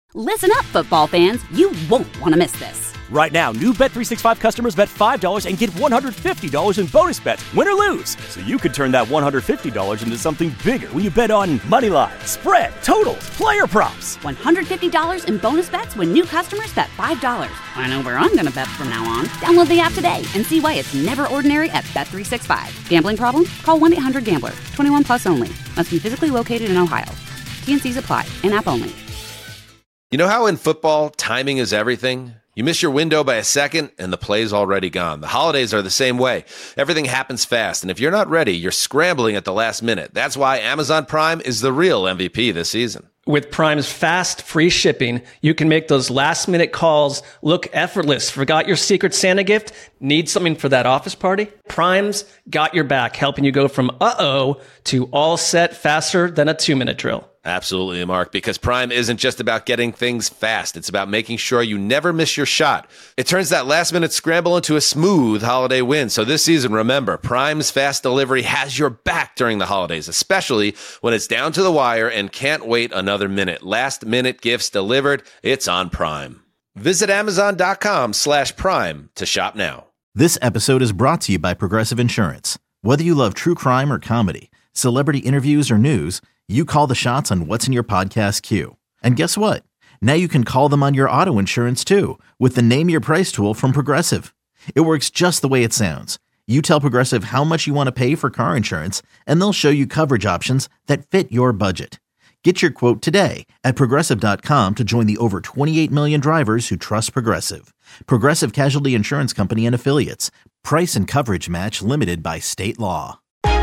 Listen up, football fans. You won't want to miss this. Right now, new Bet365 customers bet $5 and get $150 in bonus bets, win or lose. So you could turn that $150 into something bigger when you bet on money line, spread, totals, player props. $150 in bonus bets when new customers bet $5. I know where I'm going to bet from now on. Download the app today and see why it's never ordinary at Bet365. Gambling problem? Call 1-800-GAMBLER. 21 plus only. Must be physically located in Ohio. T&Cs apply. In-app only. You know how in football, timing is everything? You miss your window by a second, and the play's already gone. The holidays are the same way. Everything happens fast, and if you're not ready, you're scrambling at the last minute. That's why Amazon Prime is the real MVP this season. With Prime's fast, free shipping, you can make those last-minute calls look effortless. Forgot your Secret Santa gift? Need something for that office party? Prime's got your back, helping you go from uh-oh to all set faster than a 2-minute drill. Absolutely, Mark, because Prime isn't just about getting things fast. It's about making sure you never miss your shot. It turns that last-minute scramble into a smooth holiday win. So this season, remember, Prime's fast delivery has your back during the holidays, especially when it's down to the wire and can't wait another minute. Last-minute gifts delivered, it's on Prime. Visit Amazon.com/Prime to shop now. This episode is brought to you by Progressive Insurance. Whether you love true crime or comedy, celebrity interviews or news, you call the shots on what's in your podcast queue. And guess what? Now you can call them on your auto insurance too with the Name Your Price tool from Progressive. It works just the way it sounds. You tell Progressive how much you want to pay for car insurance, and they'll show you coverage options that fit your budget. Get your quote today at Progressive.com to join the over 28 million drivers who trust Progressive. Progressive Casualty Insurance Company and Affiliates. Price and coverage match limited by state law.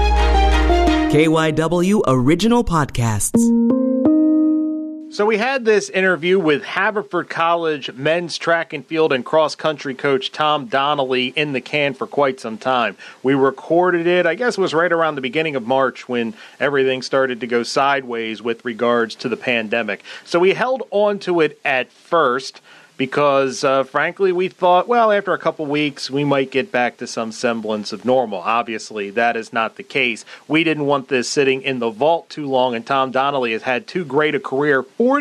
KYW Original Podcasts. So we had this interview with Haverford College men's track and field and cross-country coach Tom Donnelly in the can for quite some time. We recorded it, I guess it was right around the beginning of March when everything started to go sideways with regards to the pandemic. So we held on to it at first because, frankly, we thought, well, after a couple weeks, we might get back to some semblance of normal. Obviously, that is not the case. We didn't want this sitting in the vault too long, and Tom Donnelly has had too great a career,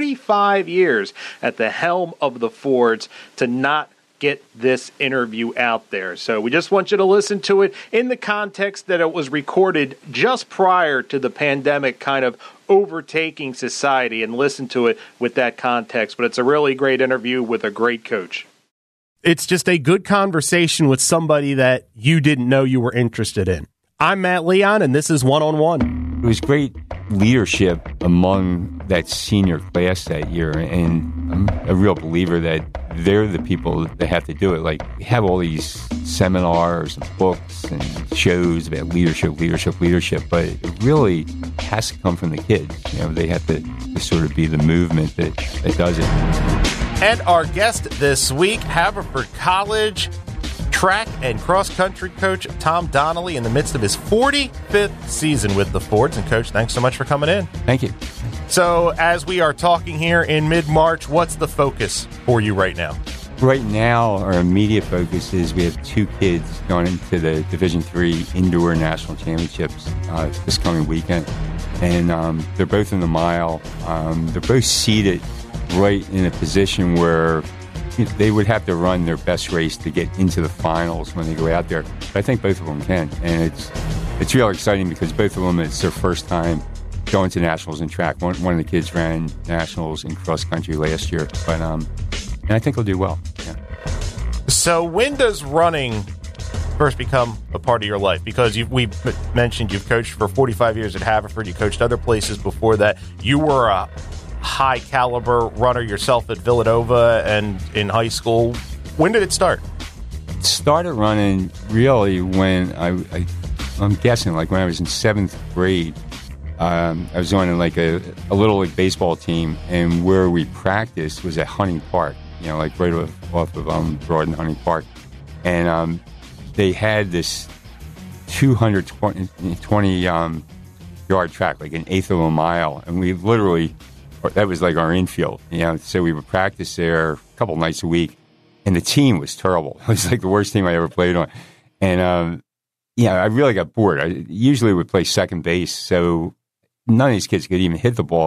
45 years at the helm of the Fords, to not get this interview out there. So we just want you to listen to it in the context that it was recorded just prior to the pandemic kind of overtaking society, and listen to it with that context. But it's a really great interview with a great coach. It's just a good conversation with somebody that you didn't know you were interested in. I'm Matt Leon, and this is One-on-One. It was great leadership among that senior class that year, and I'm a real believer that they're the people that have to do it. Like, we have all these seminars and books and shows about leadership, but it really has to come from the kids. You know, they have to sort of be the movement that does it. And our guest this week, Haverford College track and cross-country coach Tom Donnelly in the midst of his 45th season with the Fords. And, Coach, thanks so much for coming in. Thank you. So, as we are talking here in mid-March, what's the focus for you right now? Right now, our immediate focus is we have 2 kids going into the Division III Indoor National Championships this coming weekend. And they're both in the mile. They're both seated right in a position where they would have to run their best race to get into the finals when they go out there. But I think both of them can. And it's real exciting because both of them, it's their first time going to nationals in track. One of the kids ran nationals in cross country last year. But and I think they'll do well. Yeah. So when does running first become a part of your life? Because we mentioned you've coached for 45 years at Haverford. You coached other places before that. You were a high-caliber runner yourself at Villanova and in high school. When did it start? It started running really when I'm guessing like when I was in 7th grade. I was on like a little league baseball team, and where we practiced was at Hunting Park, you know, like right off of Broad and Hunting Park. And they had this 220 yard track, like an eighth of a mile, and we literally, that was like our infield, you know. So we would practice there a couple nights a week, and the team was terrible. It was like the worst team I ever played on. And I really got bored. I usually would play second base, so none of these kids could even hit the ball.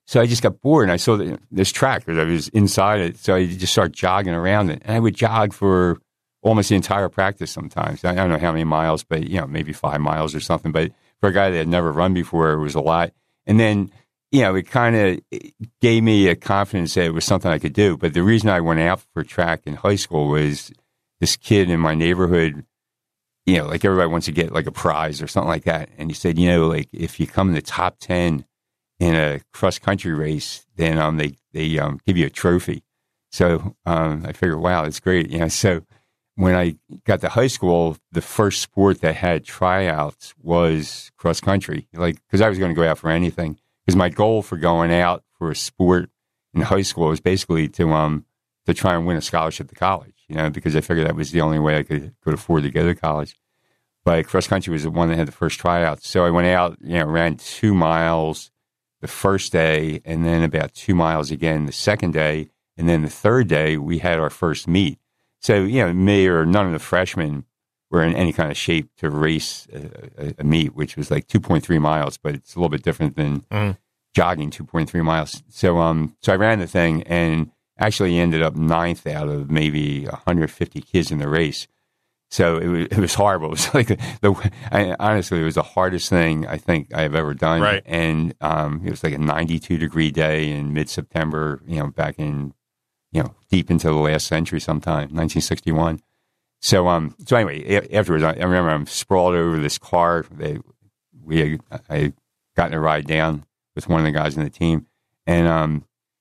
So I just got bored, and I saw this track because I was inside it. So I just started jogging around it, and I would jog for almost the entire practice sometimes. I don't know how many miles, but maybe 5 miles or something. But for a guy that had never run before, it was a lot. And then it kind of gave me a confidence that it was something I could do. But the reason I went out for track in high school was this kid in my neighborhood. Like everybody wants to get like a prize or something like that. And he said, like if you come in the top 10 in a cross country race, then they give you a trophy. So I figured, wow, that's great. So when I got to high school, the first sport that had tryouts was cross country. Like, because I was going to go out for anything. Because my goal for going out for a sport in high school was basically to try and win a scholarship to college. Because I figured that was the only way I could afford to go to college. But cross country was the one that had the first tryouts. So I went out, ran 2 miles the first day, and then about 2 miles again the second day. And then the third day, we had our first meet. So, me or none of the freshmen were in any kind of shape to race a meet, which was like 2.3 miles, but it's a little bit different than jogging 2.3 miles. So I ran the thing and actually ended up 9th out of maybe 150 kids in the race. So it was horrible. It was like honestly, it was the hardest thing I think I have ever done. Right. And it was like a 92-degree day in mid-September, back in, deep into the last century sometime, 1961. So anyway, afterwards, I remember I'm sprawled over this car. I had gotten a ride down with one of the guys in the team. And,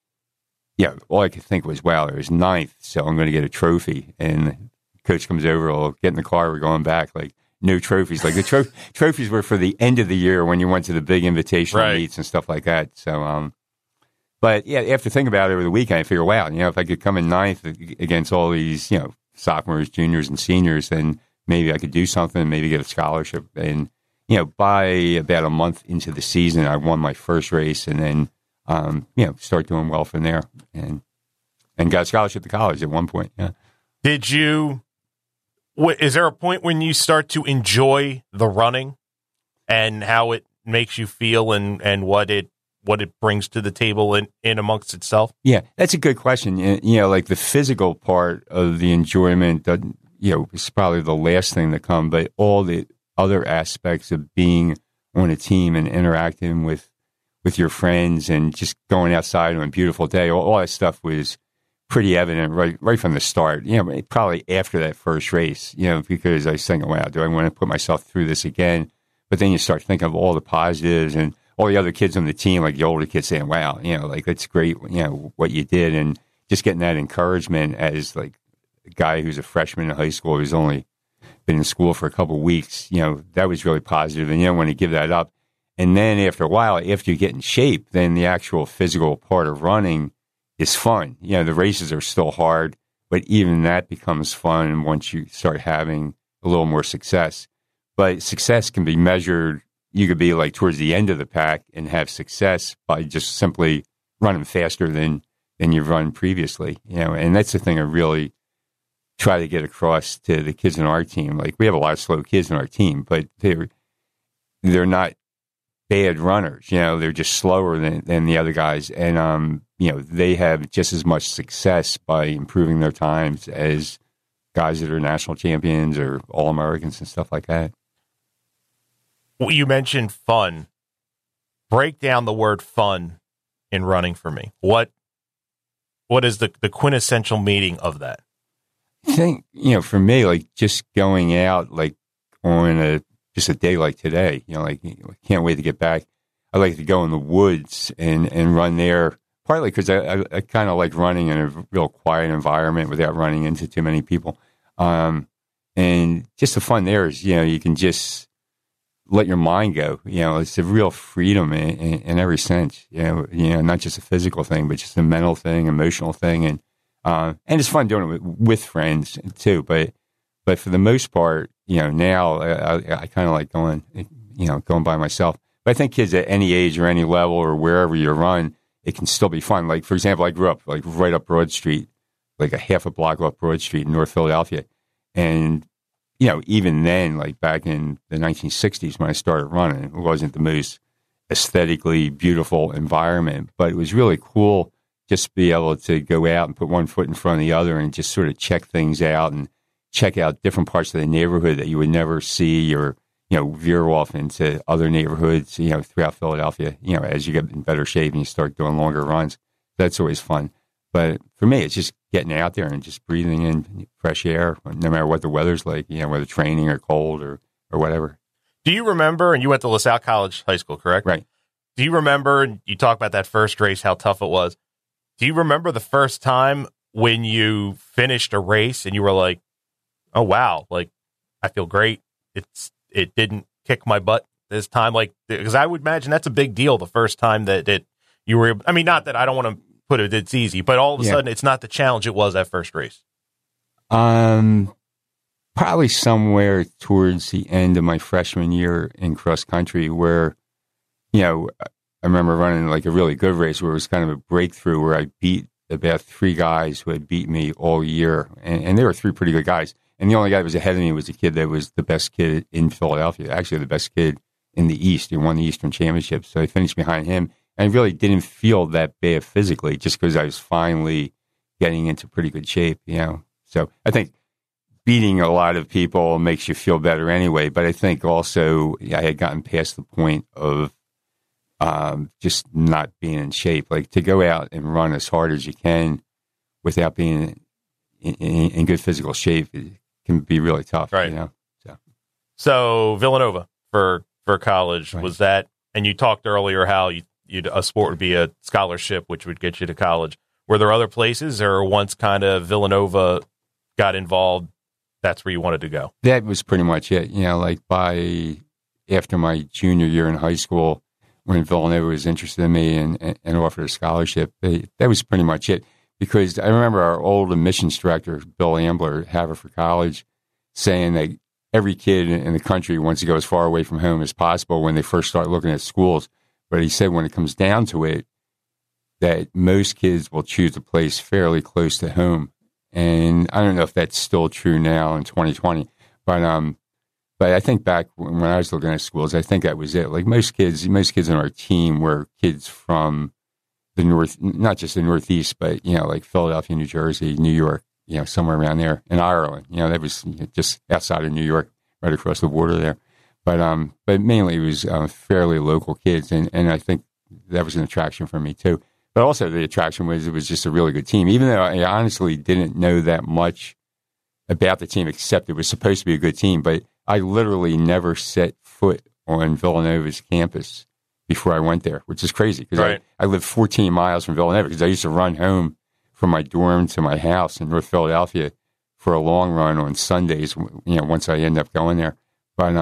all I could think was, wow, it was 9th, so I'm going to get a trophy. And coach comes over, I'll get in the car, we're going back, like, no trophies. Like, the trophies were for the end of the year when you went to the big invitational meets and stuff like that. So, but, after thinking about it over the weekend, I figured, wow, if I could come in 9th against all these, sophomores, juniors, and seniors, then maybe I could do something, maybe get a scholarship. And, by about a month into the season, I won my first race and then, start doing well from there and got a scholarship to college at one point. Yeah. Did you, is there a point when you start to enjoy the running and how it makes you feel and what it brings to the table in amongst itself? Yeah, that's a good question. Like the physical part of the enjoyment, is probably the last thing to come, but all the other aspects of being on a team and interacting with your friends and just going outside on a beautiful day, all that stuff was pretty evident right from the start. Probably after that first race, because I was thinking, wow, do I want to put myself through this again? But then you start thinking of all the positives and all the other kids on the team, like the older kids saying, wow, like that's great, what you did. And just getting that encouragement as like a guy who's a freshman in high school who's only been in school for a couple of weeks, that was really positive. And you don't want to give that up. And then after a while, after you get in shape, then the actual physical part of running is fun. The races are still hard, but even that becomes fun once you start having a little more success. But success can be measured. You could be like towards the end of the pack and have success by just simply running faster than you've run previously. And that's the thing I really try to get across to the kids in our team. Like, we have a lot of slow kids in our team, but they're not bad runners. They're just slower than the other guys. And, they have just as much success by improving their times as guys that are national champions or All-Americans and stuff like that. Well, you mentioned fun. Break down the word fun in running for me. What is the quintessential meaning of that? I think, for me, like just going out like on just a day like today, like I can't wait to get back. I like to go in the woods and run there, partly because I kind of like running in a real quiet environment without running into too many people. And just the fun there is, you can just let your mind go. It's a real freedom in every sense, not just a physical thing, but just a mental thing, emotional thing. And it's fun doing it with friends too. But for the most part, now I kind of like going by myself. But I think kids at any age or any level or wherever you run, it can still be fun. Like, for example, I grew up like right up Broad Street, like a half a block off Broad Street in North Philadelphia. And, even then, like back in the 1960s when I started running, it wasn't the most aesthetically beautiful environment, but it was really cool just to be able to go out and put one foot in front of the other and just sort of check things out and check out different parts of the neighborhood that you would never see, or, veer off into other neighborhoods, throughout Philadelphia, as you get in better shape and you start doing longer runs. That's always fun. But for me, it's just getting out there and just breathing in fresh air, no matter what the weather's like, whether training or cold or whatever. Do you remember, and you went to LaSalle College High School, correct? Right. Do you remember, you talk about that first race, how tough it was. Do you remember the first time when you finished a race and you were like, oh, wow, like, I feel great. It didn't kick my butt this time. Like, because I would imagine that's a big deal the first time that you were, I mean, not that I don't want to put it, it's easy, but all of a sudden it's not the challenge it was that first race. Probably somewhere towards the end of my freshman year in cross country where, I remember running like a really good race where it was kind of a breakthrough where I beat about 3 guys who had beat me all year. And they were 3 pretty good guys. And the only guy that was ahead of me was a kid that was the best kid in Philadelphia, actually the best kid in the East. He won the Eastern Championship. So I finished behind him. And I really didn't feel that bad physically just because I was finally getting into pretty good shape, So I think beating a lot of people makes you feel better anyway. But I think also I had gotten past the point of just not being in shape. Like to go out and run as hard as you can without being in good physical shape, it can be really tough, right? So Villanova for college, right. Was that? And you talked earlier how a sport would be a scholarship, which would get you to college. Were there other places, or once kind of Villanova got involved, that's where you wanted to go? That was pretty much it. Like after my junior year in high school, when Villanova was interested in me and offered a scholarship, that was pretty much it. Because I remember our old admissions director, Bill Ambler at Haverford College, saying that every kid in the country wants to go as far away from home as possible when they first start looking at schools. But he said when it comes down to it, that most kids will choose a place fairly close to home. And I don't know if that's still true now in 2020. But I think back when I was looking at schools, I think that was it. Like most kids on our team were kids from the North, not just the Northeast, but, like Philadelphia, New Jersey, New York, somewhere around there, and Ireland. That was just outside of New York, right across the border there. But mainly it was fairly local kids, and I think that was an attraction for me too. But also the attraction was it was just a really good team, even though I honestly didn't know that much about the team, except it was supposed to be a good team. But I literally never set foot on Villanova's campus before I went there, which is crazy because right. I lived 14 miles from Villanova because I used to run home from my dorm to my house in North Philadelphia for a long run on Sundays, once I end up going there. But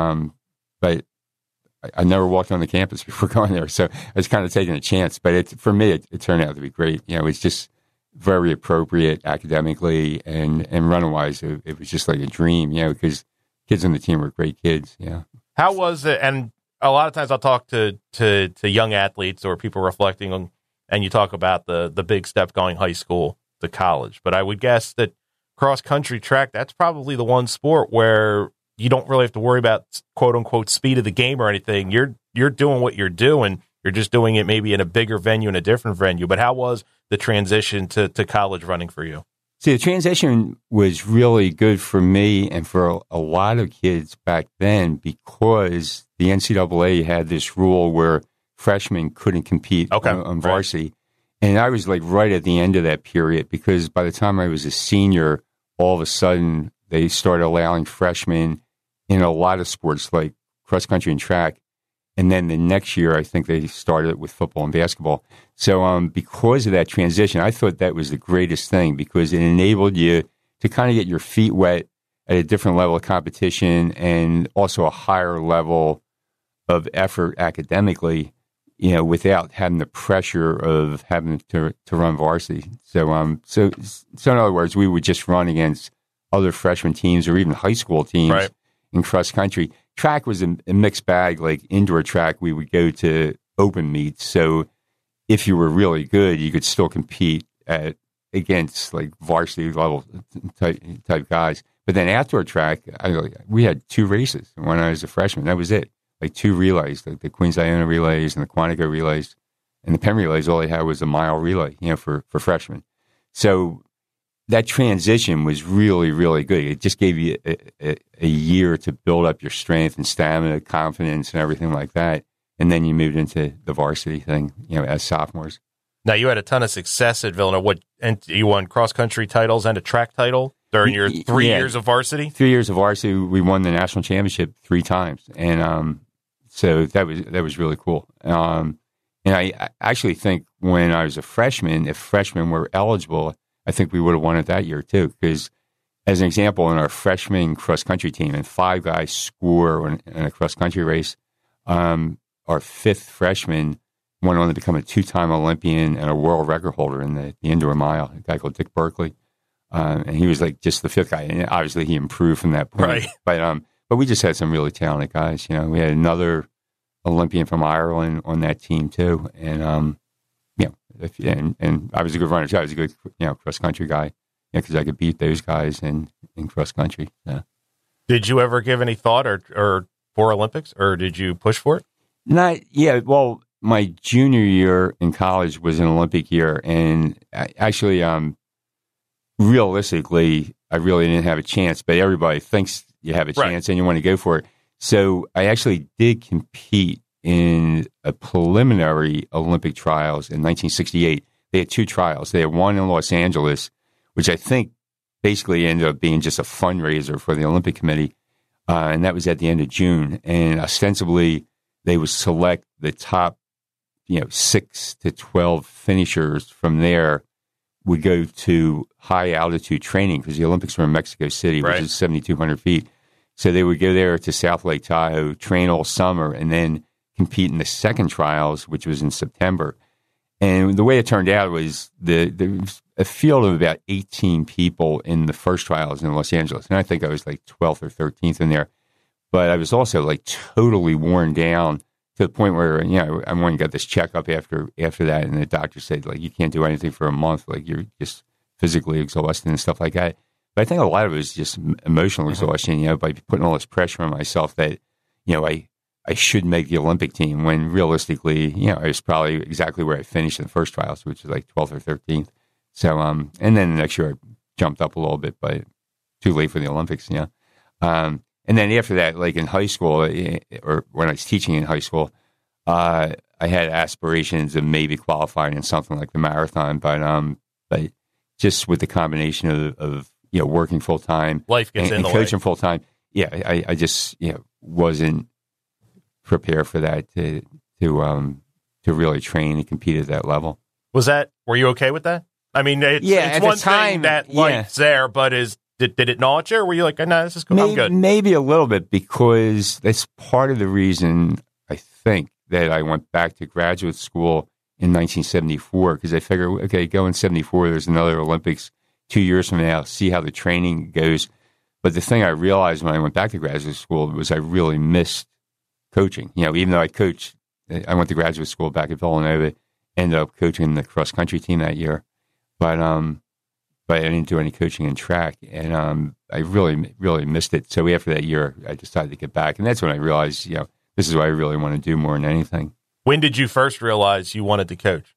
I never walked on the campus before going there, so I was kind of taking a chance. But for me, it turned out to be great. It's just very appropriate academically and running-wise. It was just like a dream, because kids on the team were great kids. How was it? And a lot of times I'll talk to young athletes or people reflecting on, and you talk about the big step going high school to college. But I would guess that cross-country track, that's probably the one sport where you don't really have to worry about quote-unquote speed of the game or anything. You're doing what you're doing. You're just doing it maybe in a bigger venue, in a different venue. But how was the transition to college running for you? See, the transition was really good for me and for a lot of kids back then because the NCAA had this rule where freshmen couldn't compete on varsity. Right. And I was like right at the end of that period because by the time I was a senior, all of a sudden they started allowing freshmen in a lot of sports like cross country and track. And then the next year, I think they started with football and basketball. So because of that transition, I thought that was the greatest thing because it enabled you to kind of get your feet wet at a different level of competition and also a higher level of effort academically, without having the pressure of having to run varsity. So in other words, we would just run against other freshman teams or even high school teams in cross country. Track was a mixed bag. Like indoor track, we would go to open meets. So if you were really good, you could still compete against like varsity level type guys. But then outdoor track, we had 2 races when I was a freshman. That was it. like 2 relays, like the Queens Iona relays and the Quantico relays, and the Penn relays. All they had was a mile relay, for freshmen. So that transition was really, really good. It just gave you a year to build up your strength and stamina, confidence, and everything like that. And then you moved into the varsity thing, as sophomores. Now, you had a ton of success at Villanova. And you won cross-country titles and a track title during your 3 years of varsity? 3 years of varsity. We won the national championship 3 times. And so that was really cool. And I actually think when I was a freshman, if freshmen were eligible, I think we would have won it that year too. Because as an example, in our freshman cross-country team, and 5 guys score in a cross-country race, our 5th freshman went on to become a 2-time Olympian and a world record holder in the indoor mile, a guy called Dick Berkeley. And he was like just the 5th guy. And obviously he improved from that point. Right. But we just had some really talented guys. We had another Olympian from Ireland on that team too. And, and I was a good runner too. I was a good, cross-country guy, because I could beat those guys in cross-country. Yeah. Did you ever give any thought or for Olympics, or did you push for it? Well, my junior year in college was an Olympic year, and actually, realistically, I really didn't have a chance, but everybody thinks you have a chance and you want to go for it. So I actually did compete in a preliminary Olympic trials in 1968. They had 2 trials. They had one in Los Angeles, which I think basically ended up being just a fundraiser for the Olympic Committee, and that was at the end of June. And ostensibly, they would select the top 6 to 12 finishers from there would go to high altitude training, because the Olympics were in Mexico City, which is 7,200 feet. So they would go there to South Lake Tahoe, train all summer, and then compete in the second trials, which was in September. And the way it turned out was there was a field of about 18 people in the first trials in Los Angeles. And I think I was like 12th or 13th in there. But I was also like totally worn down to the point where, I went and got this checkup after that. And the doctor said, like, you can't do anything for a month. Like, you're just physically exhausted and stuff like that. But I think a lot of it was just emotional exhaustion, by putting all this pressure on myself that, I should make the Olympic team, when realistically, I was probably exactly where I finished in the first trials, which was like 12th or 13th. So, and then the next year I jumped up a little bit, but too late for the Olympics, And then after that, like in high school, or when I was teaching in high school, I had aspirations of maybe qualifying in something like the marathon, but just with the combination of working full time, life gets and coaching full time, I just wasn't prepared for that to really train and compete at that level. Were you okay with that? I mean, it's one thing that life's there, but did it gnaw at you, or were you like, no, this is cool, I'm good? Maybe a little bit, because that's part of the reason I think that I went back to graduate school in 1974, because I figured, okay, go in 74, there's another Olympics 2 years from now, see how the training goes. But the thing I realized when I went back to graduate school was I really missed coaching. Even though I went to graduate school back at Villanova, ended up coaching the cross-country team that year. But I didn't do any coaching in track, and I really, really missed it. So after that year, I decided to get back, and that's when I realized, this is what I really want to do more than anything. When did you first realize you wanted to coach?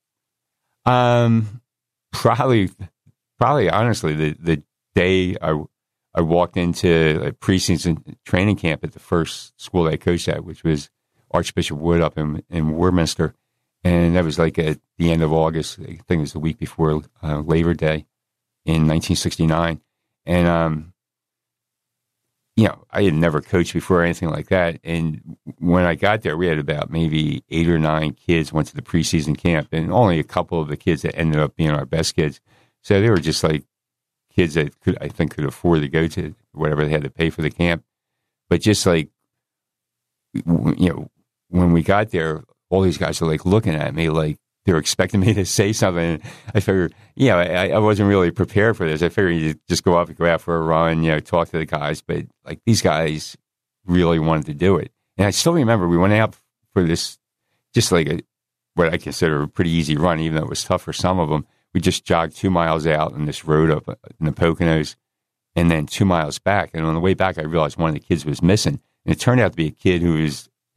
Probably honestly, the day I walked into a preseason training camp at the first school that I coached at, which was Archbishop Wood up in Warminster, and that was like at the end of August. I think it was the week before Labor Day in 1969, and I had never coached before or anything like that. And when I got there, we had about maybe 8 or 9 kids went to the preseason camp, and only a couple of the kids that ended up being our best kids. So they were just like kids that could afford to go to whatever they had to pay for the camp. But just like, when we got there, all these guys were like looking at me like they were expecting me to say something. I figured, I wasn't really prepared for this. I figured you just go out for a run, talk to the guys. But like these guys really wanted to do it. And I still remember we went out for this, just like what I consider a pretty easy run, even though it was tough for some of them. We just jogged 2 miles out on this road up in the Poconos, and then 2 miles back. And on the way back, I realized one of the kids was missing. And it turned out to be a kid who was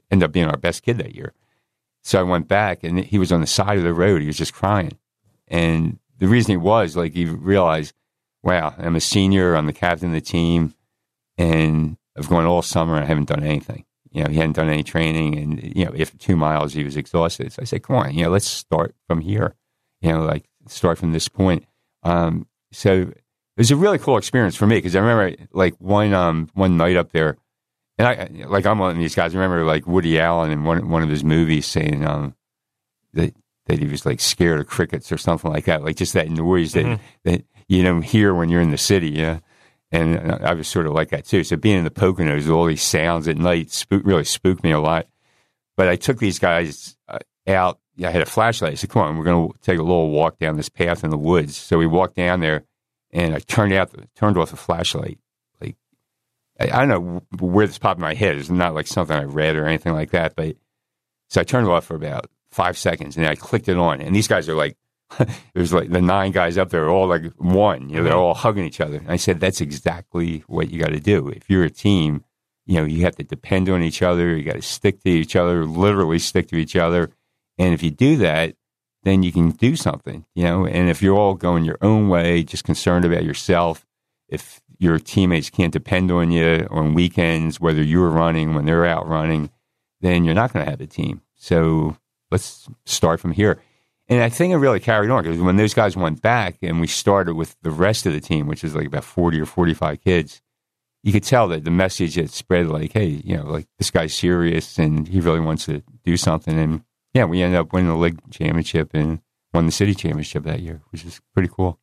ended up being our best kid that year. So I went back, and he was on the side of the road. He was just crying. And the reason he was, like, he realized, wow, I'm a senior, I'm the captain of the team, and I've gone all summer and I haven't done anything. He hadn't done any training, and, after 2 miles, he was exhausted. So I said, come on, let's start from here, start from this point. So it was a really cool experience for me, because I remember, like, one night up there, and I'm one of these guys. I remember, like, Woody Allen in one of his movies saying that he was, like, scared of crickets or something like that, like just that noise that you don't hear when you're in the city, yeah. And I was sort of like that too. So being in the Poconos, all these sounds at night really spooked me a lot. But I took these guys out. I had a flashlight. I said, come on, we're going to take a little walk down this path in the woods. So we walked down there, and I turned off the flashlight. Like, I don't know where this popped in my head. It's not like something I read or anything like that. But so I turned it off for about 5 seconds, and then I clicked it on. And these guys are like, there's like the 9 guys up there, all like one, they're all hugging each other. And I said, that's exactly what you got to do. If you're a team, you have to depend on each other. You got to stick to each other, literally stick to each other. And if you do that, then you can do something, and if you're all going your own way, just concerned about yourself, if your teammates can't depend on you on weekends, whether you're running, when they're out running, then you're not going to have a team. So let's start from here. And I think it really carried on, because when those guys went back and we started with the rest of the team, which is like about 40 or 45 kids, you could tell that the message had spread, like, hey, like, this guy's serious and he really wants to do something. And yeah, we ended up winning the league championship and won the city championship that year, which is pretty cool.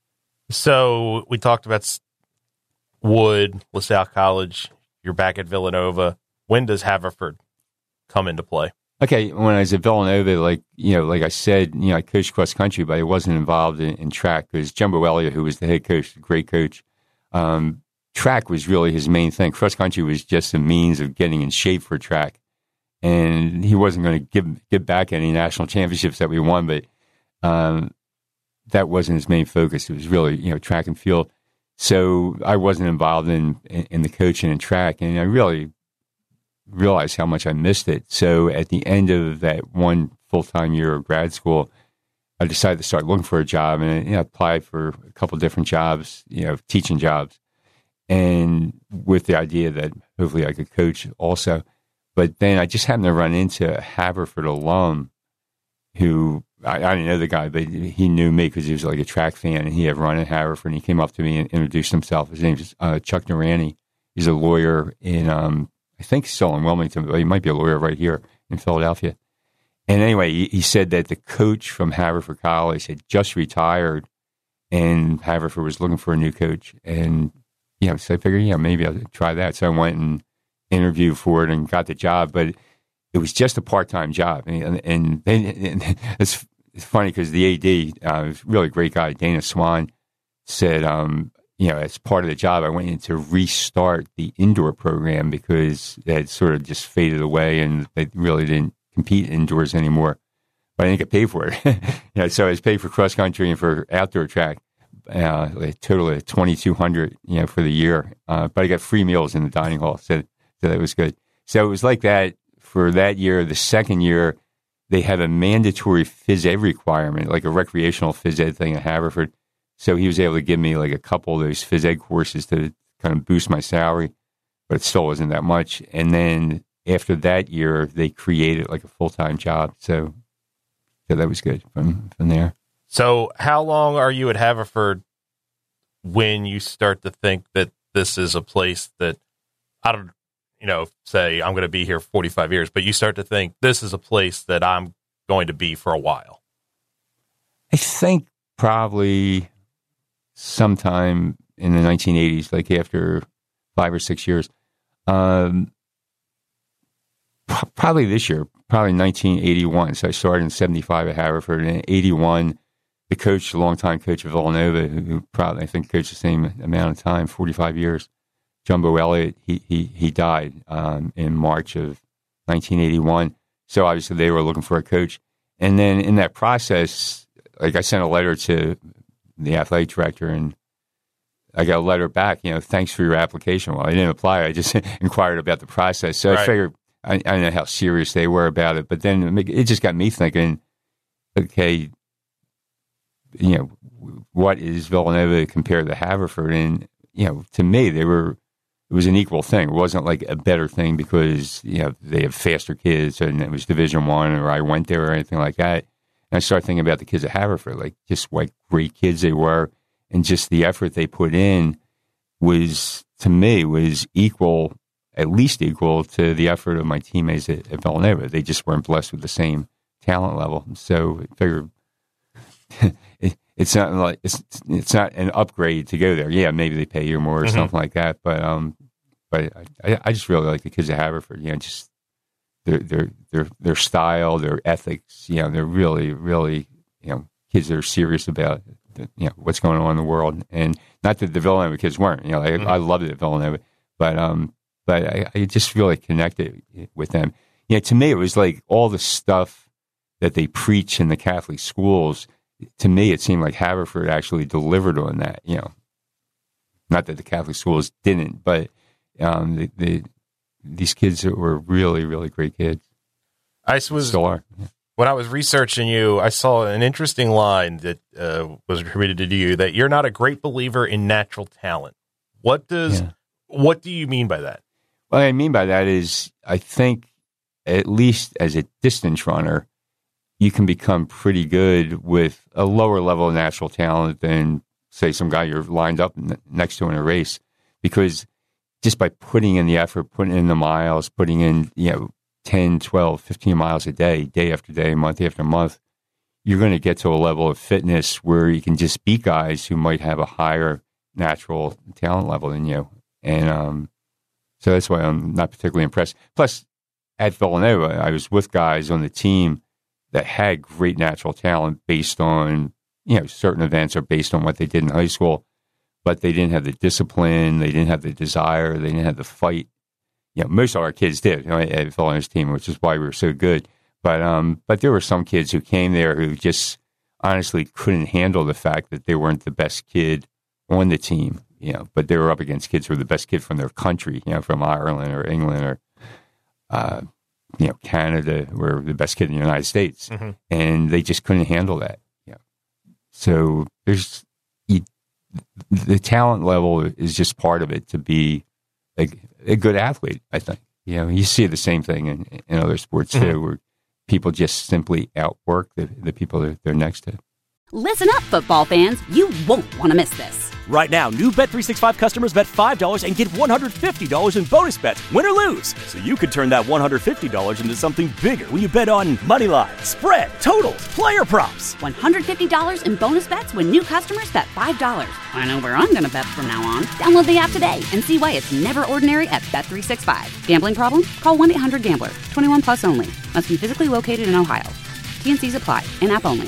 So we talked about Wood, LaSalle College. You're back at Villanova. When does Haverford come into play? Okay, when I was at Villanova, like I said, I coached cross country, but I wasn't involved in track, because Jumbo Elliott, who was the head coach, great coach, track was really his main thing. Cross country was just a means of getting in shape for track, and he wasn't going to give back any national championships that we won, but that wasn't his main focus. It was really track and field. So I wasn't involved in the coaching and track, and I really realized how much I missed it. So at the end of that one full-time year of grad school, I decided to start looking for a job, and I applied for a couple different jobs, teaching jobs, and with the idea that hopefully I could coach also. But then I just happened to run into a Haverford alum who, I didn't know the guy, but he knew me because he was like a track fan, and he had run at Haverford, and he came up to me and introduced himself. His name is Chuck Durante. He's a lawyer in, I think still in Wilmington, but he might be a lawyer right here in Philadelphia. And anyway, he said that the coach from Haverford College had just retired, and Haverford was looking for a new coach. And, so I figured, maybe I'll try that. So I went and interviewed for it and got the job, but it was just a part-time job. And it's funny because the AD, was a really great guy, Dana Swan, said, as part of the job, I went in to restart the indoor program because it had sort of just faded away and they really didn't compete indoors anymore. But I didn't get paid for it. So I was paid for cross country and for outdoor track, a total of $2,200, for the year. But I got free meals in the dining hall, so that was good. So it was like that for that year. The second year, they have a mandatory phys ed requirement, like a recreational phys ed thing at Haverford. So he was able to give me like a couple of those phys ed courses to kind of boost my salary, but it still wasn't that much. And then after that year, they created like a full-time job. So that was good from there. So how long are you at Haverford when you start to think that this is a place that, I don't, say I'm going to be here 45 years, but you start to think this is a place that I'm going to be for a while? I think probably sometime in the 1980s, like after 5 or 6 years. Probably this year, probably 1981. So I started in 75 at Haverford, and in 81, the coach, the longtime coach of Villanova, who probably, I think, coached the same amount of time, 45 years, Jumbo Elliott, he died in March of 1981. So obviously they were looking for a coach. And then in that process, like I sent a letter to the athletic director, and I got a letter back, thanks for your application. Well, I didn't apply. I just inquired about the process. So right. I figured I don't know how serious they were about it, but then it just got me thinking, okay, you know, what is Villanova compared to Haverford? And, you know, to me, it was an equal thing. It wasn't like a better thing because, you know, they have faster kids and it was Division I or I went there or anything like that. And I started thinking about the kids at Haverford, like just what great kids they were, and just the effort they put in was, to me, was equal, at least equal to the effort of my teammates at Villanova. They just weren't blessed with the same talent level. So I figured it's not like it's not an upgrade to go there. Yeah, maybe they pay you more or something like that. But I just really like the kids at Haverford. You know, just their style, their ethics. You know, they're really, really, you know, kids that are serious about, you know, what's going on in the world. And not that the Villanova kids weren't. You know, I loved it at Villanova, but I just really connected with them. You know, to me, it was like all the stuff that they preach in the Catholic schools. To me, it seemed like Haverford actually delivered on that. You know, not that the Catholic schools didn't, but these kids were really, really great kids. Still are. Yeah. When I was researching you, I saw an interesting line that was attributed to you, that you're not a great believer in natural talent. What do you mean by that? What I mean by that is, I think, at least as a distance runner, you can become pretty good with a lower level of natural talent than, say, some guy you're lined up next to in a race. Because just by putting in the effort, putting in the miles, putting in, you know, 10, 12, 15 miles a day, day after day, month after month, you're going to get to a level of fitness where you can just beat guys who might have a higher natural talent level than you. And so that's why I'm not particularly impressed. Plus, at Villanova, I was with guys on the team that had great natural talent based on, you know, certain events or based on what they did in high school, but they didn't have the discipline, they didn't have the desire, they didn't have the fight. You know, most of our kids did, you know, at Villanova's team, which is why we were so good. But there were some kids who came there who just honestly couldn't handle the fact that they weren't the best kid on the team, you know, but they were up against kids who were the best kid from their country, you know, from Ireland or England or, you know, Canada, were the best kid in the United States. And they just couldn't handle that. Yeah. So the talent level is just part of it to be a good athlete, I think. You know, you see the same thing in other sports too, where people just simply outwork the people that they're next to. Listen up, football fans. You won't want to miss this. Right now, new Bet365 customers bet $5 and get $150 in bonus bets, win or lose. So you could turn that $150 into something bigger when you bet on money line, spread, totals, player props. $150 in bonus bets when new customers bet $5. I know where I'm going to bet from now on. Download the app today and see why it's never ordinary at Bet365. Gambling problem? Call 1-800-GAMBLER. 21 plus only. Must be physically located in Ohio. T&Cs apply. In-app only.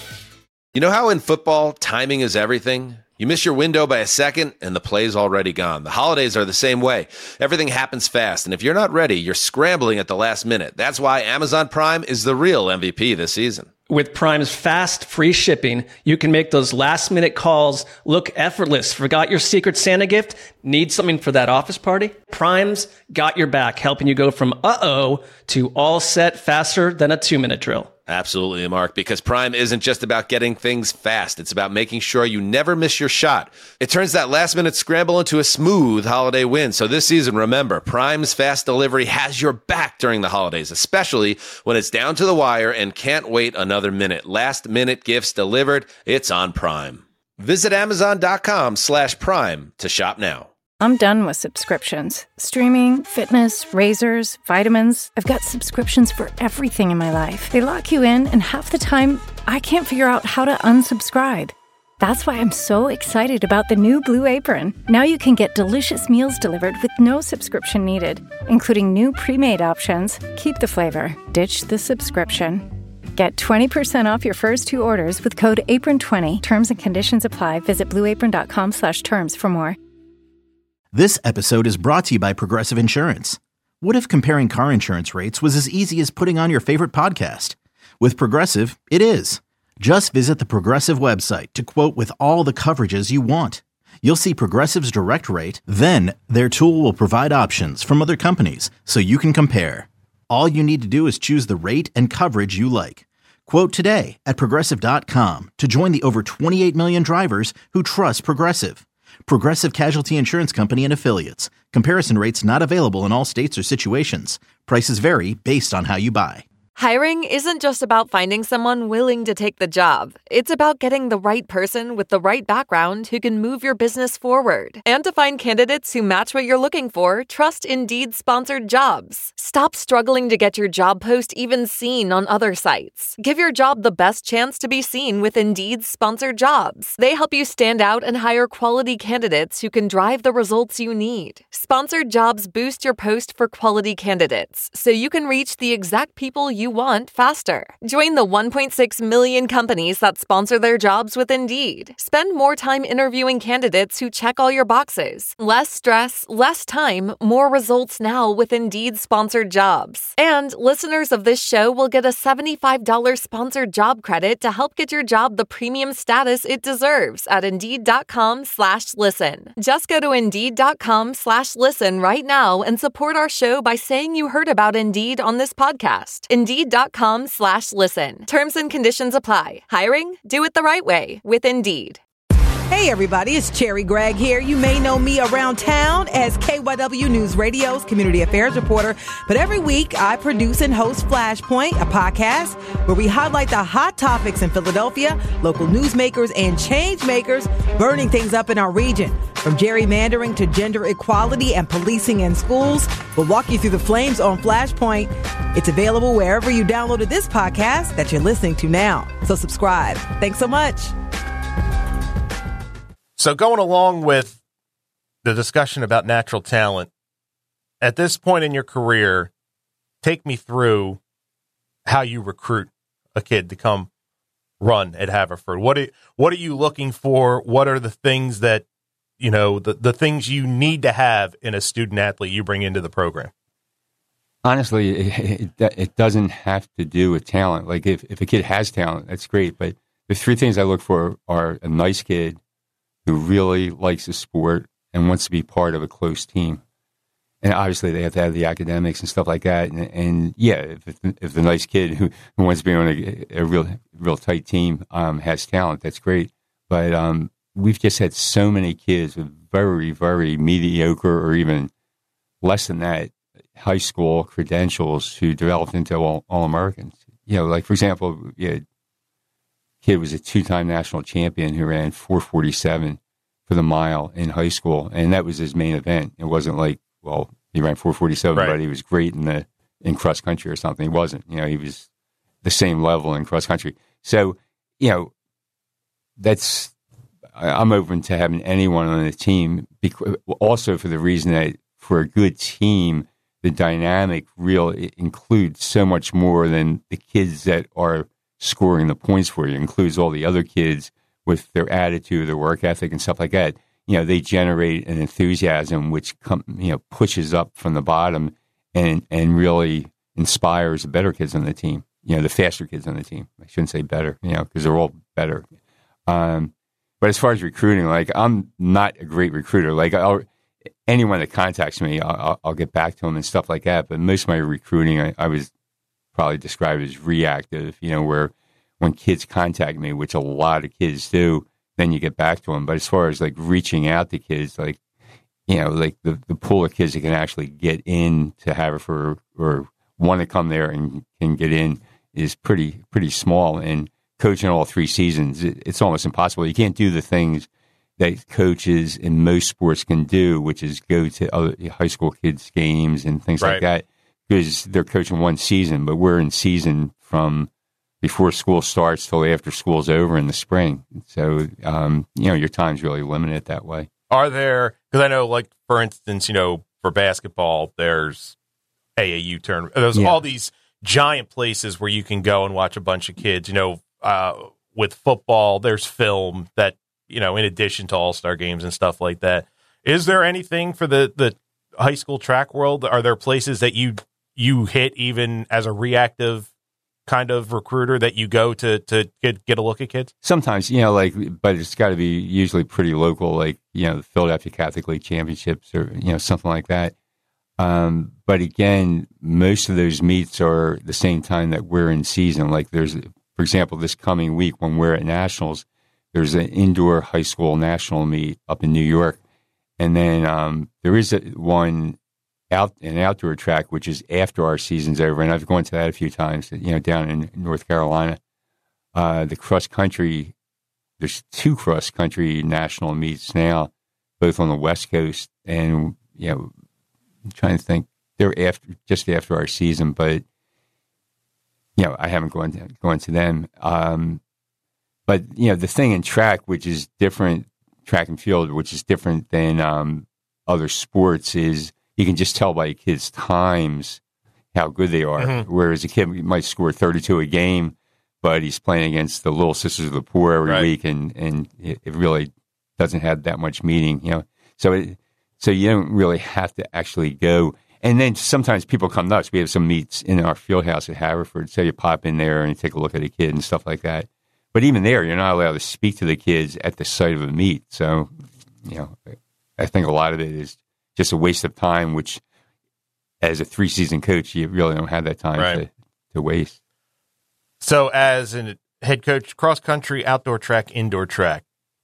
You know how in football, timing is everything? You miss your window by a second, and the play's already gone. The holidays are the same way. Everything happens fast, and if you're not ready, you're scrambling at the last minute. That's why Amazon Prime is the real MVP this season. With Prime's fast, free shipping, you can make those last-minute calls look effortless. Forgot your Secret Santa gift? Need something for that office party? Prime's got your back, helping you go from uh-oh to all set faster than a 2-minute drill. Absolutely, Mark, because Prime isn't just about getting things fast. It's about making sure you never miss your shot. It turns that last-minute scramble into a smooth holiday win. So this season, remember, Prime's fast delivery has your back during the holidays, especially when it's down to the wire and can't wait another minute. Last-minute gifts delivered. It's on Prime. Visit Amazon.com/Prime to shop now. I'm done with subscriptions. Streaming, fitness, razors, vitamins. I've got subscriptions for everything in my life. They lock you in, and half the time, I can't figure out how to unsubscribe. That's why I'm so excited about the new Blue Apron. Now you can get delicious meals delivered with no subscription needed, including new pre-made options. Keep the flavor, ditch the subscription. Get 20% off your first 2 orders with code APRON20. Terms and conditions apply. Visit blueapron.com/terms for more. This episode is brought to you by Progressive Insurance. What if comparing car insurance rates was as easy as putting on your favorite podcast? With Progressive, it is. Just visit the Progressive website to quote with all the coverages you want. You'll see Progressive's direct rate, then their tool will provide options from other companies so you can compare. All you need to do is choose the rate and coverage you like. Quote today at Progressive.com to join the over 28 million drivers who trust Progressive. Progressive Casualty Insurance Company and Affiliates. Comparison rates not available in all states or situations. Prices vary based on how you buy. Hiring isn't just about finding someone willing to take the job. It's about getting the right person with the right background who can move your business forward. And to find candidates who match what you're looking for, trust Indeed-sponsored jobs. Stop struggling to get your job post even seen on other sites. Give your job the best chance to be seen with Indeed-sponsored jobs. They help you stand out and hire quality candidates who can drive the results you need. Sponsored jobs boost your post for quality candidates, so you can reach the exact people you want faster. Join the 1.6 million companies that sponsor their jobs with Indeed. Spend more time interviewing candidates who check all your boxes. Less stress, less time, more results now with Indeed-sponsored jobs. And listeners of this show will get a $75 sponsored job credit to help get your job the premium status it deserves at Indeed.com/listen. Just go to Indeed.com/listen right now and support our show by saying you heard about Indeed on this podcast. Indeed.com/listen. Terms and conditions apply. Hiring? Do it the right way with Indeed. Hey everybody, it's Cherry Gregg here. You may know me around town as KYW News Radio's community affairs reporter, but every week I produce and host Flashpoint, a podcast where we highlight the hot topics in Philadelphia, local newsmakers and change makers burning things up in our region. From gerrymandering to gender equality and policing in schools, we'll walk you through the flames on Flashpoint. It's available wherever you downloaded this podcast that you're listening to now. So subscribe. Thanks so much. So going along with the discussion about natural talent, at this point in your career, take me through how you recruit a kid to come run at Haverford. What are you looking for? What are the things that, you know, the things you need to have in a student athlete you bring into the program? Honestly, it doesn't have to do with talent. Like if a kid has talent, that's great. But the three things I look for are a nice kid who really likes the sport and wants to be part of a close team. And obviously they have to have the academics and stuff like that. And yeah, if the nice kid who wants to be on a real tight team has talent, that's great. But we've just had so many kids with very, very mediocre or even less than that high school credentials who developed into All-Americans. You know, like, for example, kid was a two-time national champion who ran 4:47 for the mile in high school, and that was his main event. It wasn't like, well, he ran 4:47, right, but he was great in cross country or something. He wasn't. You know, he was the same level in cross country. So, you know, I'm open to having anyone on the team, also for the reason that for a good team, the dynamic really includes so much more than the kids that are scoring the points for you. It includes all the other kids with their attitude, their work ethic, and stuff like that. You know, they generate an enthusiasm which pushes up from the bottom and really inspires the better kids on the team. You know, the faster kids on the team. I shouldn't say better, you know, because they're all better. But as far as recruiting, like, I'm not a great recruiter. Like, anyone that contacts me, I'll get back to them and stuff like that. But most of my recruiting, I was probably described as reactive, you know, where when kids contact me, which a lot of kids do, then you get back to them. But as far as like reaching out to kids, like, you know, like the pool of kids that can actually get in to Haverford or want to come there and can get in is pretty small. And coaching all 3 seasons, it's almost impossible. You can't do the things that coaches in most sports can do, which is go to other high school kids' games and things like that, because they're coaching 1 season, but we're in season from before school starts till after school's over in the spring. So, you know, your time's really limited that way. Are there, because I know, like, for instance, you know, for basketball, there's AAU tournament. There's all these giant places where you can go and watch a bunch of kids. You know, with football, there's film that, you know, in addition to all-star games and stuff like that. Is there anything for the high school track world? Are there places that you hit even as a reactive kind of recruiter that you go to get a look at kids? Sometimes, you know, like, but it's got to be usually pretty local, like, you know, the Philadelphia Catholic League Championships or, you know, something like that. But again, most of those meets are the same time that we're in season. Like there's, for example, this coming week when we're at Nationals, there's an indoor high school national meet up in New York. And then there is an outdoor track, which is after our season's over. And I've gone to that a few times, down in North Carolina. The cross country, there's 2 cross country national meets now, both on the West Coast. And, I'm trying to think, they're just after our season, but, I haven't gone to them. But, the thing in track, which is different, track and field, which is different than other sports, is you can just tell by a kid's times how good they are. Mm-hmm. Whereas a kid might score 32 a game, but he's playing against the Little Sisters of the Poor every week, and it really doesn't have that much meaning, So you don't really have to actually go. And then sometimes people come nuts. We have some meets in our field house at Haverford. So you pop in there and take a look at a kid and stuff like that. But even there, you're not allowed to speak to the kids at the site of a meet. So, I think a lot of it is just a waste of time, which as a 3-season coach, you really don't have that time to waste. So as a head coach, cross-country, outdoor track, indoor track,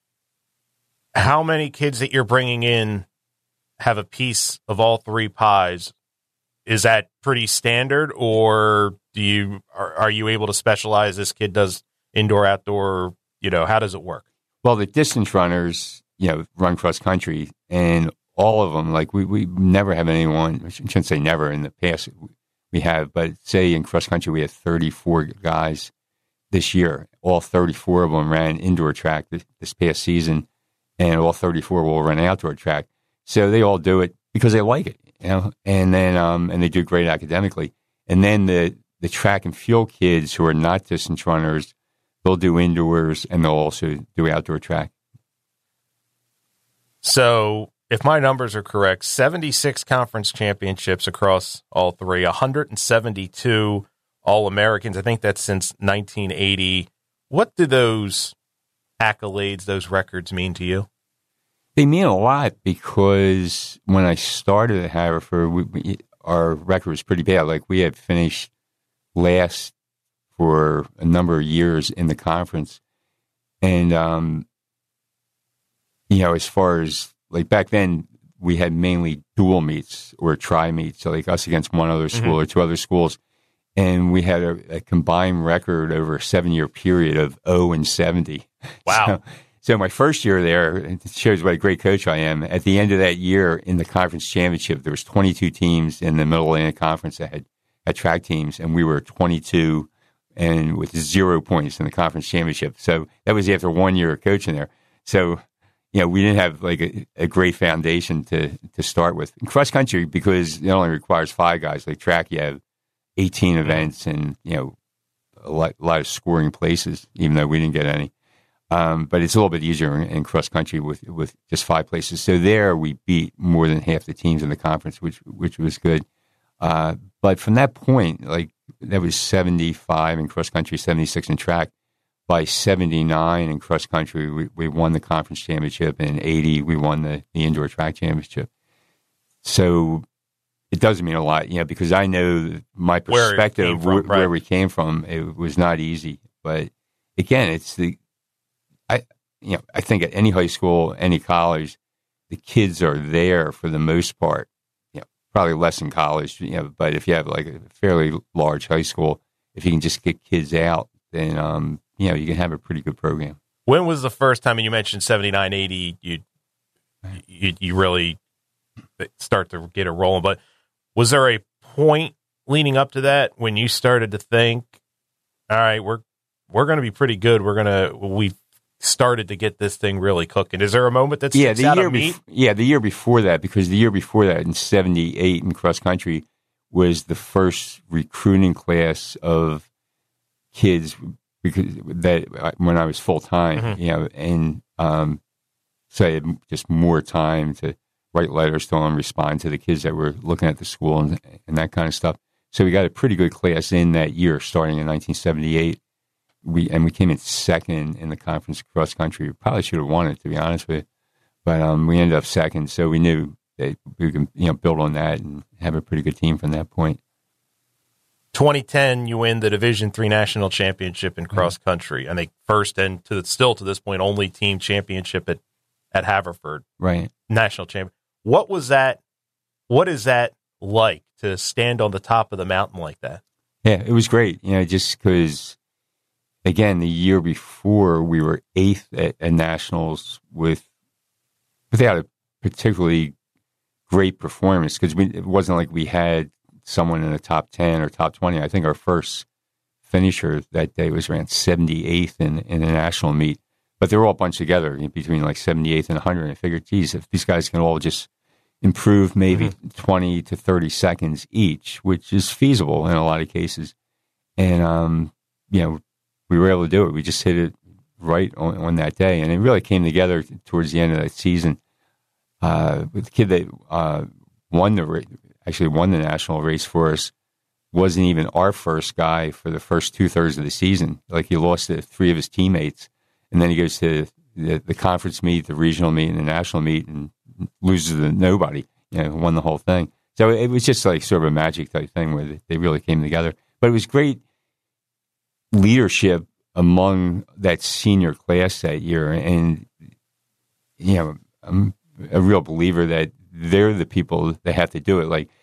how many kids that you're bringing in have a piece of all 3 pies? Is that pretty standard, or are you able to specialize? This kid does indoor, outdoor, how does it work? Well, the distance runners, run cross country, and all of them, like we never have anyone, I shouldn't say never, in the past we have, but say in cross country we had 34 guys this year. All 34 of them ran indoor track this past season, and all 34 will run outdoor track. So they all do it because they like it, and then and they do great academically. And then the track and field kids who are not distance runners, they'll do indoors and they'll also do outdoor track. So if my numbers are correct, 76 conference championships across all 3, 172 All-Americans. I think that's since 1980. What do those accolades, those records mean to you? They mean a lot because when I started at Haverford, our record was pretty bad. Like we had finished last for a number of years in the conference. And, as far as like back then, we had mainly dual meets or tri meets. So like us against one other school or 2 other schools. And we had a combined record over a 7-year period of 0-70. Wow. So my first year there, it shows what a great coach I am. At the end of that year in the conference championship, there was 22 teams in the Middle Atlantic Conference that had track teams, and we were 22 and with 0 points in the conference championship. So that was after 1 year of coaching there. So, we didn't have like a great foundation to start with. In cross country, because it only requires 5 guys, like track, you have 18 events and, a lot of scoring places, even though we didn't get any. But it's a little bit easier in cross country with just 5 places. So there we beat more than half the teams in the conference, which was good. But from that point, like that was 75 in cross country, 76 in track. By 79 in cross country, we won the conference championship, and in 80 we won the indoor track championship. So it does mean a lot, because I know my perspective where we came from. It was not easy, but again, I think at any high school, any college, the kids are there for the most part. Probably less in college, but if you have like a fairly large high school, if you can just get kids out, then you can have a pretty good program. When was the first time, and you mentioned 79, 80, you really start to get it rolling, but was there a point leading up to that when you started to think, all right, we're going to be pretty good. We started to get this thing really cooking. Is there a moment that sticks out of me? The year before that, because the year before that in 78 in cross country was the first recruiting class of kids because that when I was full time, and so I had just more time to write letters to them, respond to the kids that were looking at the school and that kind of stuff. So we got a pretty good class in that year, starting in 1978. We came in second in the conference cross country. We probably should have won it, to be honest with you, but we ended up second. So we knew that we can build on that and have a pretty good team from that point. 2010, you win the Division III National Championship in cross country. I think first and still to this point, only team championship at Haverford. Right. National champion. What was that? What is that like to stand on the top of the mountain like that? Yeah, it was great. Just because, again, the year before we were 8th at nationals without a particularly great performance, because it wasn't like we had someone in the top 10 or top 20. I think our first finisher that day was around 78th in the national meet. But they were all bunched together between like 78th and 100. I figured, geez, if these guys can all just improve maybe 20 to 30 seconds each, which is feasible in a lot of cases. And, we were able to do it. We just hit it right on that day. And it really came together towards the end of that season. With the kid that won the national race for us wasn't even our first guy for the first 2/3 of the season. Like, he lost to 3 of his teammates, and then he goes to the conference meet, the regional meet, and the national meet, and loses to nobody. Won the whole thing. So it was just like sort of a magic type thing where they really came together. But it was great leadership among that senior class that year, and I'm a real believer that they're the people that have to do it. Like,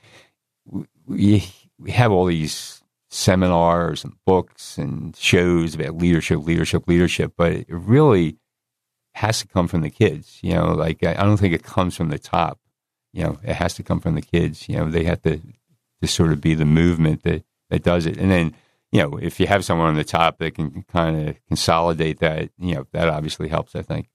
we have all these seminars and books and shows about leadership, but it really has to come from the kids. I don't think it comes from the top. It has to come from the kids. They have to sort of be the movement that does it. And then, if you have someone on the top that can kind of consolidate that, that obviously helps, I think.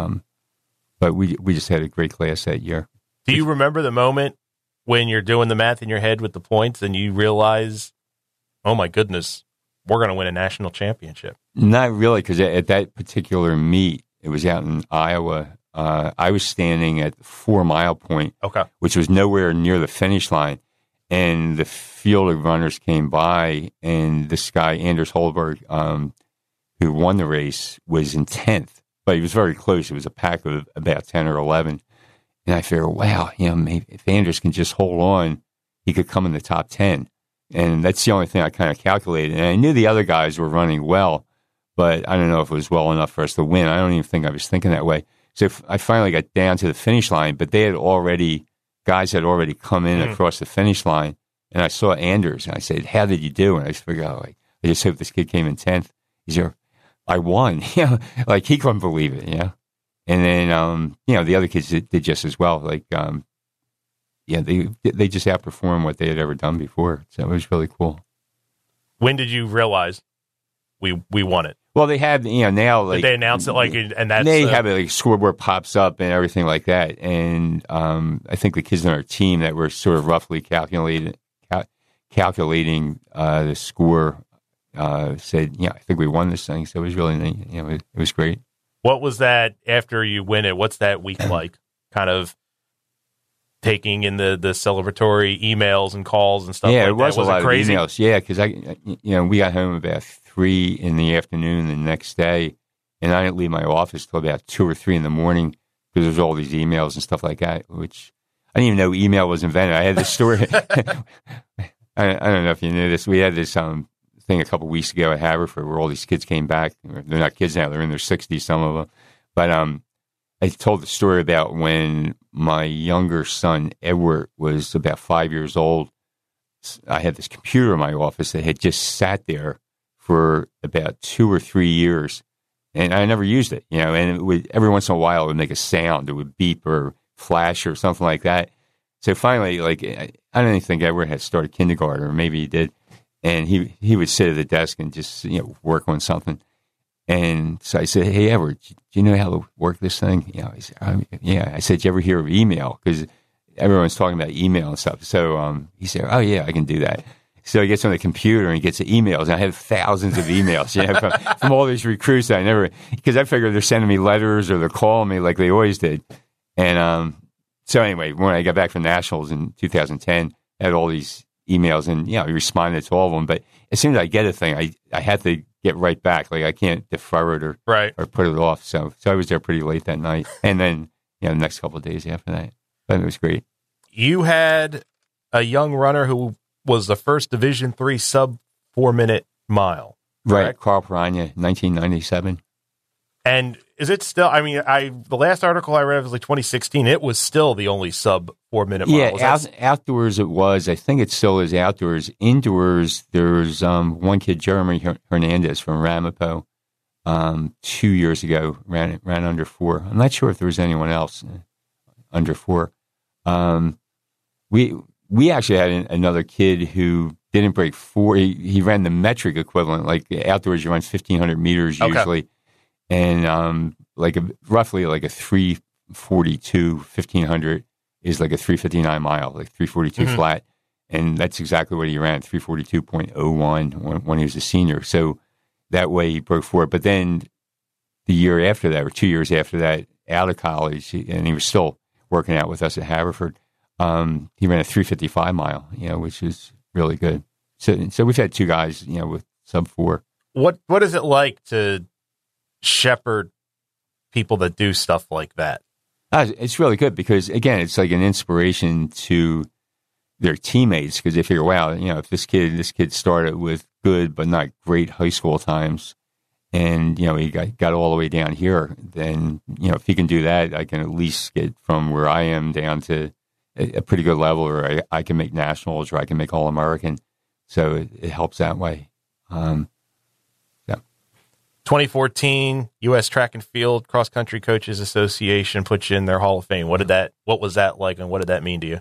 But we just had a great class that year. Do you remember the moment when you're doing the math in your head with the points and you realize, oh my goodness, we're going to win a national championship? Not really, because at that particular meet, it was out in Iowa. I was standing at the 4 mile point, which was nowhere near the finish line. And the field of runners came by, and this guy, Anders Holberg, who won the race, was in 10th. But he was very close. It was a pack of about 10 or 11. And I figured, wow, maybe if Anders can just hold on, he could come in the top 10. And that's the only thing I kind of calculated. And I knew the other guys were running well, but I don't know if it was well enough for us to win. I don't even think I was thinking that way. So I finally got down to the finish line, but guys had already come in across the finish line. And I saw Anders, and I said, how did you do? And I just figured, I just hope this kid came in 10th. He said, I won. Like, he couldn't believe it, And then, the other kids did just as well. Like, they just outperformed what they had ever done before. So it was really cool. When did you realize we won it? Well, they have, now, like, did they announce it, like, and that's they have a scoreboard pops up and everything like that. And I think the kids on our team that were sort of roughly calculating the score said, I think we won this thing. So it was really, it was great. What was that after you win it? What's that week like? Kind of taking in the celebratory emails and calls and stuff like that? Yeah, it was a lot crazy? of emails. Yeah, because we got home about 3 in the afternoon the next day, and I didn't leave my office till about 2 or 3 in the morning because there was all these emails and stuff like that, which I didn't even know email was invented. I had this story. I don't know if you knew this. We had this thing a couple of weeks ago at Haverford where all these kids came back. They're not kids now; they're in their 60s, some of them. But I told the story about when my younger son Edward was about 5 years old. I had this computer in my office that had just sat there for about 2 or 3 years, and I never used it. And it would, every once in a while, it would make a sound. It would beep or flash or something like that. So finally, like, I don't even think Edward had started kindergarten, or maybe he did. And he would sit at the desk and just, work on something. And so I said, hey, Edward, do you know how to work this thing? He said, yeah. I said, do you ever hear of email? Because everyone's talking about email and stuff. So he said, oh, yeah, I can do that. So he gets on the computer and he gets the emails. And I have thousands of emails from all these recruits that because I figured they're sending me letters or they're calling me like they always did. And so anyway, when I got back from Nationals in 2010, I had all these emails and, we responded to all of them. But as soon as I get a thing, I had to get right back. Like, I can't defer it or put it off. So I was there pretty late that night. And then, the next couple of days after that. But it was great. You had a young runner who was the first Division III sub 4-minute mile. Correct? Right, Carl Piranha, 1997. And is it still? I mean, the last article I read was like 2016. It was still the only sub 4-minute mile. Yeah, outdoors it was. I think it still is outdoors. Indoors, there's one kid, Jeremy Hernandez from Ramapo, 2 years ago ran under 4. I'm not sure if there was anyone else under 4. We actually had another kid who didn't break 4. He ran the metric equivalent, like outdoors you run 1,500 meters usually. Okay. And roughly like a 342, 1,500 is like a 359 mile, like 342 flat. And that's exactly what he ran, 342.01 when he was a senior. So that way he broke 4. But then the year after that, or 2 years after that, out of college, and he was still working out with us at Haverford, he ran a 355 mile, which is really good. So we've had 2 guys, with sub 4. What is it like to shepherd people that do stuff like that? It's really good because, again, it's like an inspiration to their teammates because they figure, wow, if this kid started with good but not great high school times and, he got all the way down here, then, if he can do that, I can at least get from where I am down to a pretty good level, or I can make nationals, or I can make All-American. So it helps that way. 2014 U.S. Track and Field Cross Country Coaches Association put you in their Hall of Fame. What was that like, and what did that mean to you?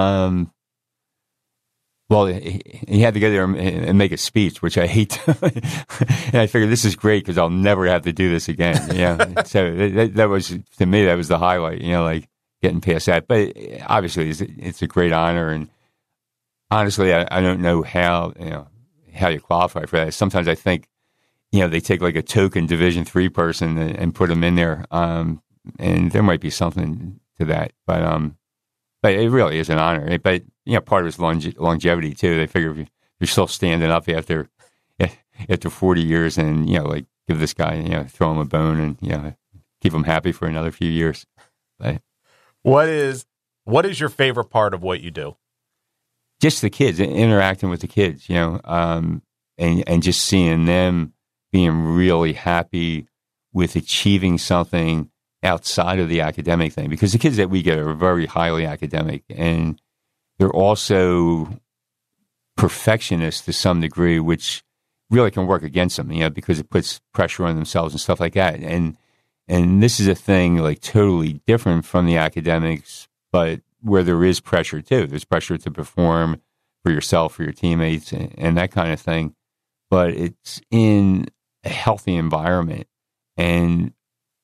Well, he had to go there and make a speech, which I hate. And I figured this is great because I'll never have to do this again. Yeah. So that was, to me, that was the highlight, like getting past that. But obviously it's a great honor. And honestly, I don't know how you qualify for that. Sometimes I think, they take like a token Division III person and put them in there. And there might be something to that, but it really is an honor. But, part of it's longevity too. They figure if you're still standing up after 40 years and, give this guy, throw him a bone and, keep him happy for another few years. But, what is your favorite part of what you do? Just the kids, interacting with the kids, and just seeing them being really happy with achieving something outside of the academic thing. Because the kids that we get are very highly academic, and they're also perfectionists to some degree, which really can work against them, because it puts pressure on themselves and stuff like that. And this is a thing like totally different from the academics, but where there is pressure too. There's pressure to perform for yourself, for your teammates, and that kind of thing. But it's in a healthy environment. And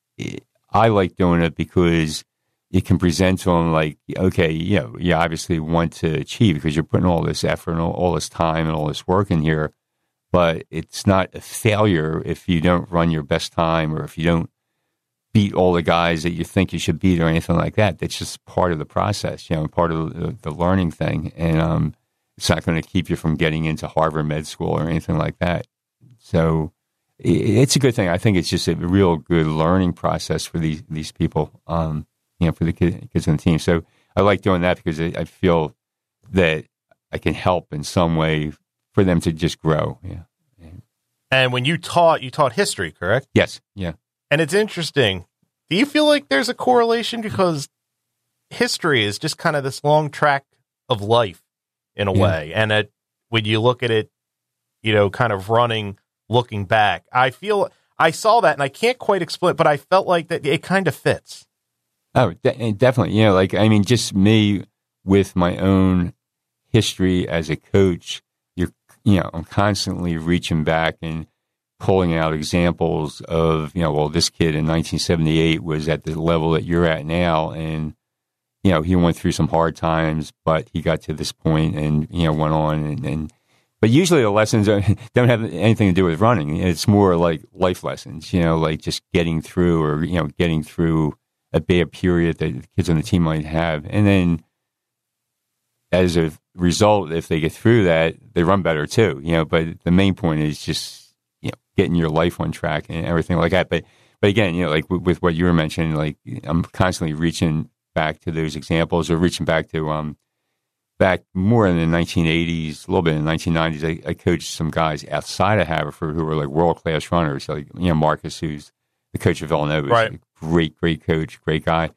I like doing it because it can present to them like, okay, you obviously want to achieve because you're putting all this effort and all this time and all this work in here. But it's not a failure if you don't run your best time or if you don't beat all the guys that you think you should beat or anything like that. That's just part of the process, part of the learning thing. And it's not going to keep you from getting into Harvard Med School or anything like that. So it's a good thing. I think it's just a real good learning process for these people, for the kids on the team. So I like doing that because I feel that I can help in some way for them to just grow. Yeah. And when you taught history, correct? Yes. Yeah. And it's interesting. Do you feel like there's a correlation because history is just kind of this long track of life in a way, and when you look at it, kind of looking back, I saw that, and I can't quite explain, but I felt like that it kind of fits. Oh, definitely. Just me with my own history as a coach, I'm constantly reaching back and pulling out examples of, this kid in 1978 was at the level that you're at now. And, he went through some hard times, but he got to this point and, went on but usually the lessons don't have anything to do with running. It's more like life lessons, like just getting through or, getting through a bad period that the kids on the team might have. And then as a result, if they get through that, they run better too, but the main point is just, getting your life on track and everything like that. But again, like with what you were mentioning, like I'm constantly reaching back to those examples, or reaching back to back more in the 1980s, a little bit in the 1990s. I coached some guys outside of Haverford who were like world-class runners, like Marcus, who's the coach of Villanova, right? Great coach, great guy.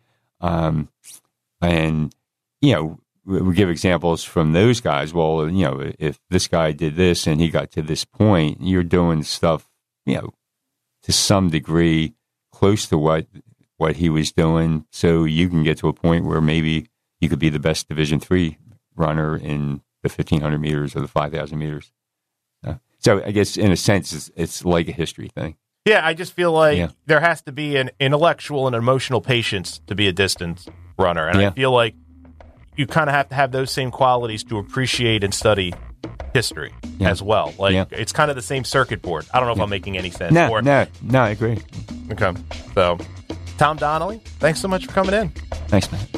And we give examples from those guys. Well, if this guy did this and he got to this point, you're doing stuff, to some degree close to what he was doing, so you can get to a point where maybe you could be the best Division III runner in the 1,500 meters or the 5,000 meters. So I guess in a sense, it's like a history thing. Yeah, I just feel like there has to be an intellectual and emotional patience to be a distance runner. And I feel like you kind of have to have those same qualities to appreciate and study history as well. It's kind of the same circuit board. I don't know if I'm making any sense. No, I agree. Okay. So, Tom Donnelly, thanks so much for coming in. Thanks, man.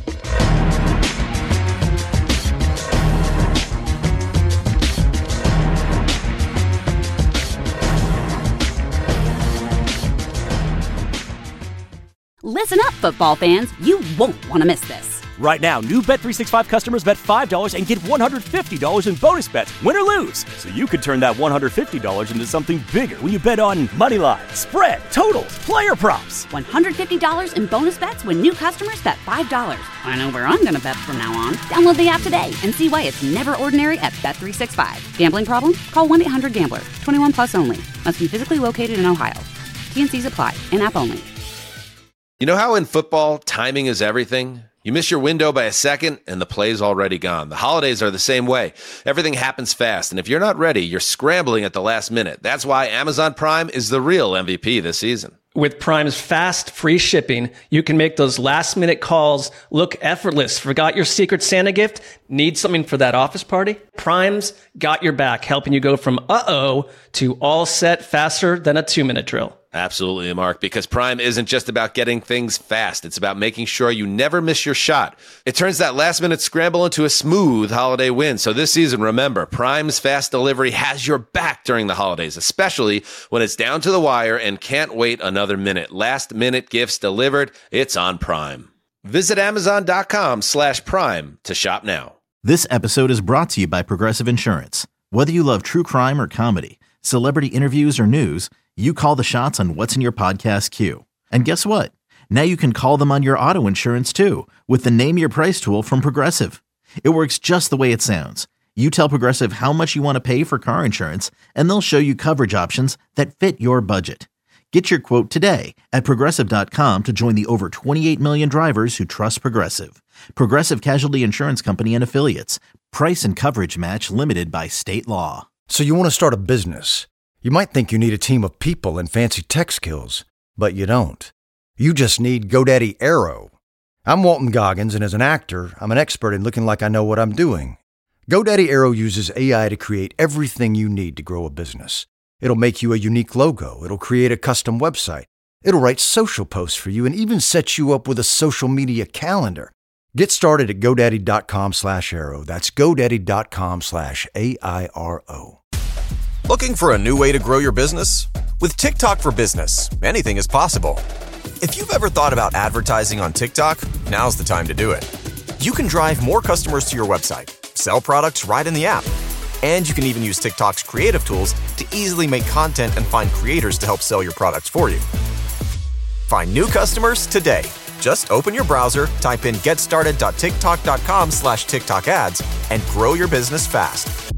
Listen up, football fans. You won't want to miss this. Right now, new Bet365 customers bet $5 and get $150 in bonus bets, win or lose. So you could turn that $150 into something bigger when you bet on money line, spread, totals, player props. $150 in bonus bets when new customers bet $5. I know where I'm going to bet from now on. Download the app today and see why it's never ordinary at Bet365. Gambling problem? Call 1-800-GAMBLER. 21 plus only. Must be physically located in Ohio. T&Cs apply. In-app only. You know how in football, timing is everything? You miss your window by a second, and the play's already gone. The holidays are the same way. Everything happens fast, and if you're not ready, you're scrambling at the last minute. That's why Amazon Prime is the real MVP this season. With Prime's fast, free shipping, you can make those last-minute calls look effortless. Forgot your Secret Santa gift? Need something for that office party? Prime's got your back, helping you go from uh-oh to all set faster than a 2-minute drill. Absolutely, Mark, because Prime isn't just about getting things fast. It's about making sure you never miss your shot. It turns that last-minute scramble into a smooth holiday win. So this season, remember, Prime's fast delivery has your back during the holidays, especially when it's down to the wire and can't wait another minute. Last-minute gifts delivered, it's on Prime. Visit Amazon.com/Prime to shop now. This episode is brought to you by Progressive Insurance. Whether you love true crime or comedy, celebrity interviews or news, you call the shots on what's in your podcast queue. And guess what? Now you can call them on your auto insurance too with the Name Your Price tool from Progressive. It works just the way it sounds. You tell Progressive how much you want to pay for car insurance, and they'll show you coverage options that fit your budget. Get your quote today at Progressive.com to join the over 28 million drivers who trust Progressive. Progressive Casualty Insurance Company and Affiliates. Price and coverage match limited by state law. So you want to start a business. You might think you need a team of people and fancy tech skills, but you don't. You just need GoDaddy Aero. I'm Walton Goggins, and as an actor, I'm an expert in looking like I know what I'm doing. GoDaddy Aero uses AI to create everything you need to grow a business. It'll make you a unique logo. It'll create a custom website. It'll write social posts for you and even set you up with a social media calendar. Get started at GoDaddy.com/Aero. That's GoDaddy.com/AIRO. Looking for a new way to grow your business? With TikTok for Business, anything is possible. If you've ever thought about advertising on TikTok, now's the time to do it. You can drive more customers to your website, sell products right in the app, and you can even use TikTok's creative tools to easily make content and find creators to help sell your products for you. Find new customers today. Just open your browser, type in getstarted.tiktok.com/TikTok ads, and grow your business fast.